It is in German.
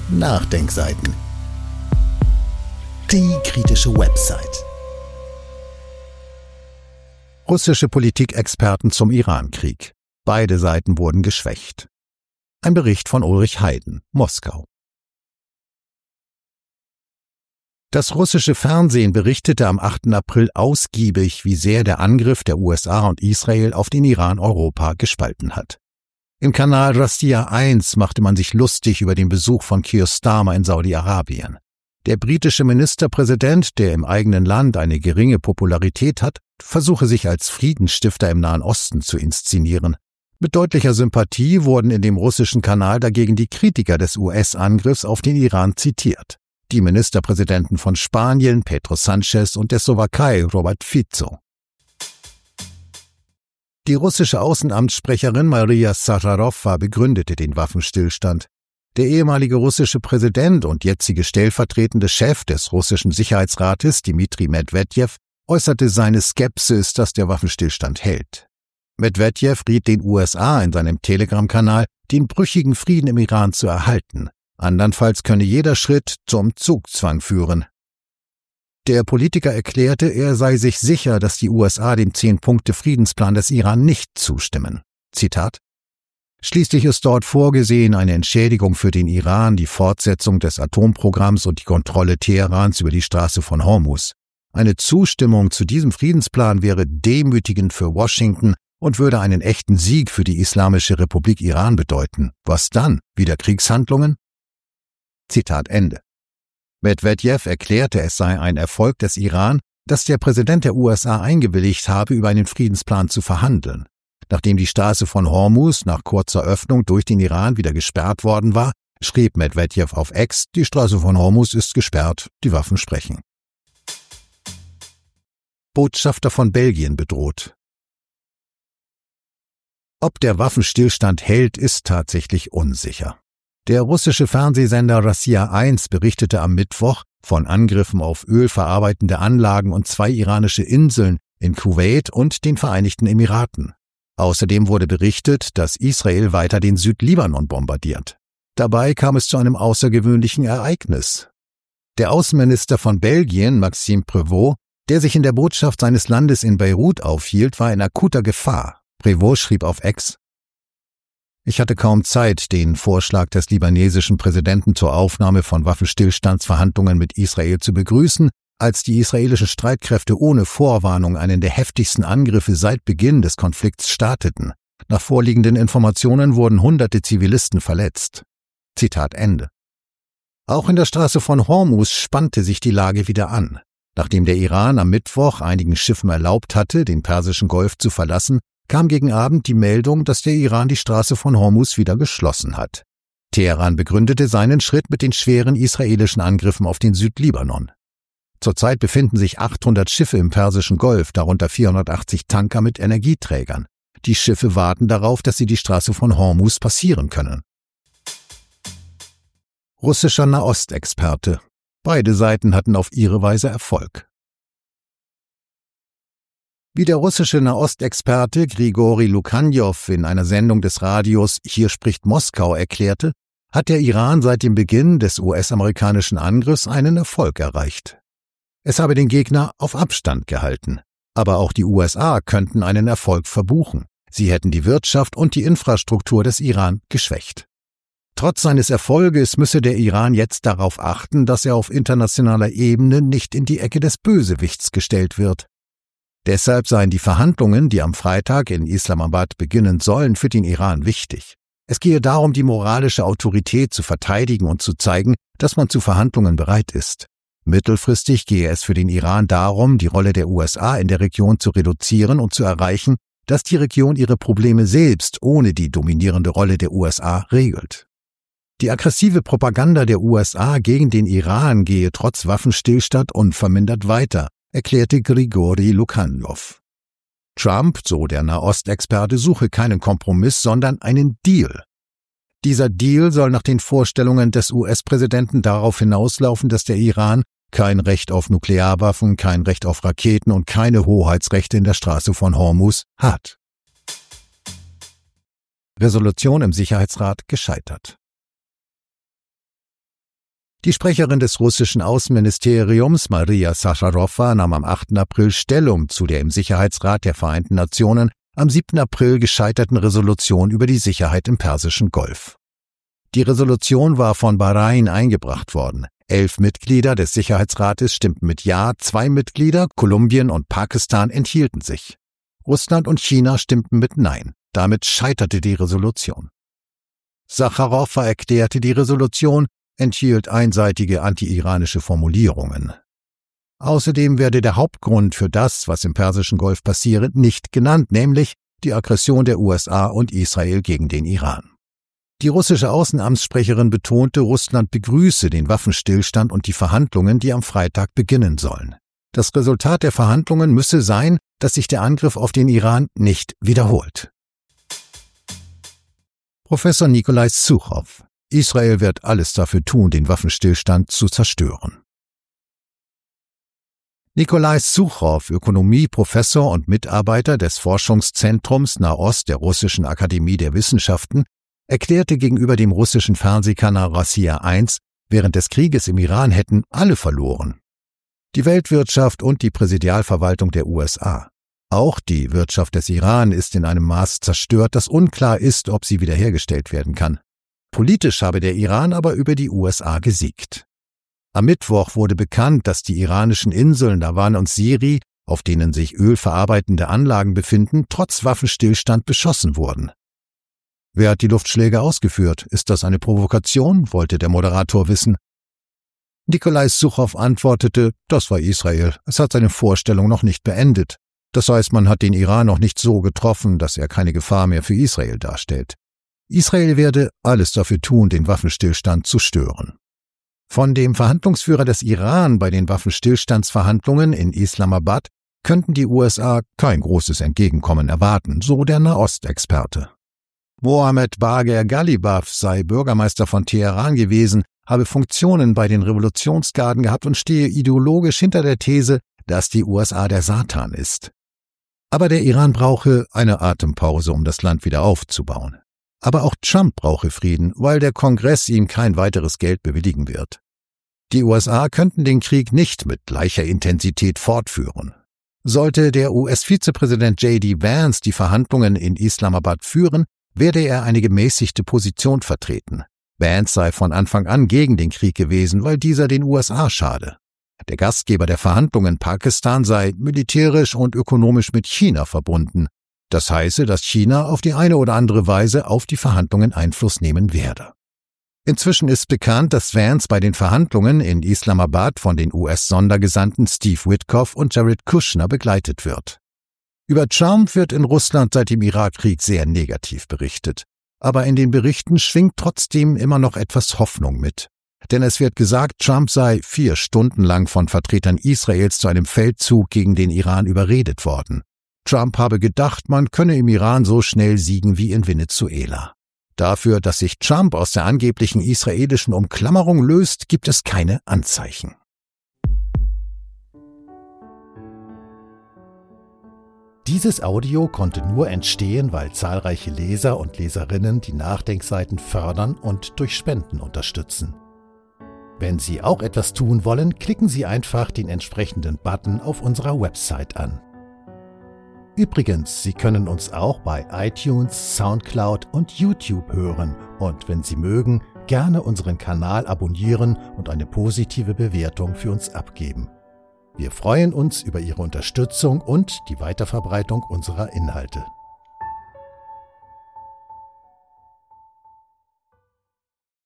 Nachdenkseiten. Die kritische Website. Russische Politikexperten zum Irankrieg. Beide Seiten wurden geschwächt. Ein Bericht von Ulrich Heiden, Moskau. Das russische Fernsehen berichtete am 8. April ausgiebig, wie sehr der Angriff der USA und Israel auf den Iran Europa gespalten hat. Im Kanal Russia 1 machte man sich lustig über den Besuch von Keir Starmer in Saudi-Arabien. Der britische Ministerpräsident, der im eigenen Land eine geringe Popularität hat, versuche sich als Friedensstifter im Nahen Osten zu inszenieren. Mit deutlicher Sympathie wurden in dem russischen Kanal dagegen die Kritiker des US-Angriffs auf den Iran zitiert. Die Ministerpräsidenten von Spanien, Pedro Sánchez, und der Slowakei, Robert Fico. Die russische Außenamtssprecherin Maria Zacharowa begründete den Waffenstillstand. Der ehemalige russische Präsident und jetzige stellvertretende Chef des russischen Sicherheitsrates, Dmitri Medwedew, äußerte seine Skepsis, dass der Waffenstillstand hält. Medwedew riet den USA in seinem Telegram-Kanal, den brüchigen Frieden im Iran zu erhalten. Andernfalls könne jeder Schritt zum Zugzwang führen. Der Politiker erklärte, er sei sich sicher, dass die USA dem 10-Punkte-Friedensplan des Iran nicht zustimmen. Zitat: Schließlich ist dort vorgesehen eine Entschädigung für den Iran, die Fortsetzung des Atomprogramms und die Kontrolle Teherans über die Straße von Hormuz. Eine Zustimmung zu diesem Friedensplan wäre demütigend für Washington und würde einen echten Sieg für die Islamische Republik Iran bedeuten. Was dann? Wieder Kriegshandlungen? Zitat Ende. Medwedew erklärte, es sei ein Erfolg des Iran, dass der Präsident der USA eingewilligt habe, über einen Friedensplan zu verhandeln. Nachdem die Straße von Hormuz nach kurzer Öffnung durch den Iran wieder gesperrt worden war, schrieb Medwedew auf X, die Straße von Hormuz ist gesperrt, die Waffen sprechen. Botschafter von Belgien bedroht. Ob der Waffenstillstand hält, ist tatsächlich unsicher. Der russische Fernsehsender Russia 1 berichtete am Mittwoch von Angriffen auf ölverarbeitende Anlagen und 2 iranische Inseln in Kuwait und den Vereinigten Emiraten. Außerdem wurde berichtet, dass Israel weiter den Südlibanon bombardiert. Dabei kam es zu einem außergewöhnlichen Ereignis. Der Außenminister von Belgien, Maxime Prévost, der sich in der Botschaft seines Landes in Beirut aufhielt, war in akuter Gefahr. Prévost schrieb auf X: Ich hatte kaum Zeit, den Vorschlag des libanesischen Präsidenten zur Aufnahme von Waffenstillstandsverhandlungen mit Israel zu begrüßen, als die israelischen Streitkräfte ohne Vorwarnung einen der heftigsten Angriffe seit Beginn des Konflikts starteten. Nach vorliegenden Informationen wurden Hunderte Zivilisten verletzt. Zitat Ende. Auch in der Straße von Hormuz spannte sich die Lage wieder an. Nachdem der Iran am Mittwoch einigen Schiffen erlaubt hatte, den Persischen Golf zu verlassen, kam gegen Abend die Meldung, dass der Iran die Straße von Hormuz wieder geschlossen hat. Teheran begründete seinen Schritt mit den schweren israelischen Angriffen auf den Südlibanon. Zurzeit befinden sich 800 Schiffe im Persischen Golf, darunter 480 Tanker mit Energieträgern. Die Schiffe warten darauf, dass sie die Straße von Hormuz passieren können. Russischer Nahostexperte. Beide Seiten hatten auf ihre Weise Erfolg. Wie der russische Nahostexperte Grigori Lukanjow in einer Sendung des Radios Hier spricht Moskau erklärte, hat der Iran seit dem Beginn des US-amerikanischen Angriffs einen Erfolg erreicht. Es habe den Gegner auf Abstand gehalten. Aber auch die USA könnten einen Erfolg verbuchen. Sie hätten die Wirtschaft und die Infrastruktur des Iran geschwächt. Trotz seines Erfolges müsse der Iran jetzt darauf achten, dass er auf internationaler Ebene nicht in die Ecke des Bösewichts gestellt wird. Deshalb seien die Verhandlungen, die am Freitag in Islamabad beginnen sollen, für den Iran wichtig. Es gehe darum, die moralische Autorität zu verteidigen und zu zeigen, dass man zu Verhandlungen bereit ist. Mittelfristig gehe es für den Iran darum, die Rolle der USA in der Region zu reduzieren und zu erreichen, dass die Region ihre Probleme selbst ohne die dominierende Rolle der USA regelt. Die aggressive Propaganda der USA gegen den Iran gehe trotz Waffenstillstand unvermindert weiter, erklärte Grigori Lukanjow. Trump, so der Nahostexperte, suche keinen Kompromiss, sondern einen Deal. Dieser Deal soll nach den Vorstellungen des US-Präsidenten darauf hinauslaufen, dass der Iran kein Recht auf Nuklearwaffen, kein Recht auf Raketen und keine Hoheitsrechte in der Straße von Hormuz hat. Resolution im Sicherheitsrat gescheitert. Die Sprecherin des russischen Außenministeriums, Maria Sacharowa, nahm am 8. April Stellung zu der im Sicherheitsrat der Vereinten Nationen am 7. April gescheiterten Resolution über die Sicherheit im Persischen Golf. Die Resolution war von Bahrain eingebracht worden. 11 Mitglieder des Sicherheitsrates stimmten mit Ja, 2 Mitglieder, Kolumbien und Pakistan, enthielten sich. Russland und China stimmten mit Nein. Damit scheiterte die Resolution. Sacharowa erklärte, die Resolution enthielt einseitige anti-iranische Formulierungen. Außerdem werde der Hauptgrund für das, was im Persischen Golf passiere, nicht genannt, nämlich die Aggression der USA und Israel gegen den Iran. Die russische Außenamtssprecherin betonte, Russland begrüße den Waffenstillstand und die Verhandlungen, die am Freitag beginnen sollen. Das Resultat der Verhandlungen müsse sein, dass sich der Angriff auf den Iran nicht wiederholt. Professor Nikolai Suchow: Israel wird alles dafür tun, den Waffenstillstand zu zerstören. Nikolai Suchow, Ökonomieprofessor und Mitarbeiter des Forschungszentrums Nahost der Russischen Akademie der Wissenschaften, erklärte gegenüber dem russischen Fernsehkanal Rossiya 1, während des Krieges im Iran hätten alle verloren. Die Weltwirtschaft und die Präsidialverwaltung der USA. Auch die Wirtschaft des Iran ist in einem Maß zerstört, das unklar ist, ob sie wiederhergestellt werden kann. Politisch habe der Iran aber über die USA gesiegt. Am Mittwoch wurde bekannt, dass die iranischen Inseln Nawan und Siri, auf denen sich ölverarbeitende Anlagen befinden, trotz Waffenstillstand beschossen wurden. Wer hat die Luftschläge ausgeführt? Ist das eine Provokation? Wollte der Moderator wissen. Nikolai Suchow antwortete, das war Israel. Es hat seine Vorstellung noch nicht beendet. Das heißt, man hat den Iran noch nicht so getroffen, dass er keine Gefahr mehr für Israel darstellt. Israel werde alles dafür tun, den Waffenstillstand zu stören. Von dem Verhandlungsführer des Iran bei den Waffenstillstandsverhandlungen in Islamabad könnten die USA kein großes Entgegenkommen erwarten, so der Nahostexperte. Mohammed Bagher Ghalibaf sei Bürgermeister von Teheran gewesen, habe Funktionen bei den Revolutionsgarden gehabt und stehe ideologisch hinter der These, dass die USA der Satan ist. Aber der Iran brauche eine Atempause, um das Land wieder aufzubauen. Aber auch Trump brauche Frieden, weil der Kongress ihm kein weiteres Geld bewilligen wird. Die USA könnten den Krieg nicht mit gleicher Intensität fortführen. Sollte der US-Vizepräsident J.D. Vance die Verhandlungen in Islamabad führen, werde er eine gemäßigte Position vertreten. Vance sei von Anfang an gegen den Krieg gewesen, weil dieser den USA schade. Der Gastgeber der Verhandlungen, Pakistan, sei militärisch und ökonomisch mit China verbunden. Das heiße, dass China auf die eine oder andere Weise auf die Verhandlungen Einfluss nehmen werde. Inzwischen ist bekannt, dass Vance bei den Verhandlungen in Islamabad von den US-Sondergesandten Steve Witkoff und Jared Kushner begleitet wird. Über Trump wird in Russland seit dem Irakkrieg sehr negativ berichtet. Aber in den Berichten schwingt trotzdem immer noch etwas Hoffnung mit. Denn es wird gesagt, Trump sei 4 Stunden lang von Vertretern Israels zu einem Feldzug gegen den Iran überredet worden. Trump habe gedacht, man könne im Iran so schnell siegen wie in Venezuela. Dafür, dass sich Trump aus der angeblichen israelischen Umklammerung löst, gibt es keine Anzeichen. Dieses Audio konnte nur entstehen, weil zahlreiche Leser und Leserinnen die Nachdenkseiten fördern und durch Spenden unterstützen. Wenn Sie auch etwas tun wollen, klicken Sie einfach den entsprechenden Button auf unserer Website an. Übrigens, Sie können uns auch bei iTunes, Soundcloud und YouTube hören und wenn Sie mögen, gerne unseren Kanal abonnieren und eine positive Bewertung für uns abgeben. Wir freuen uns über Ihre Unterstützung und die Weiterverbreitung unserer Inhalte.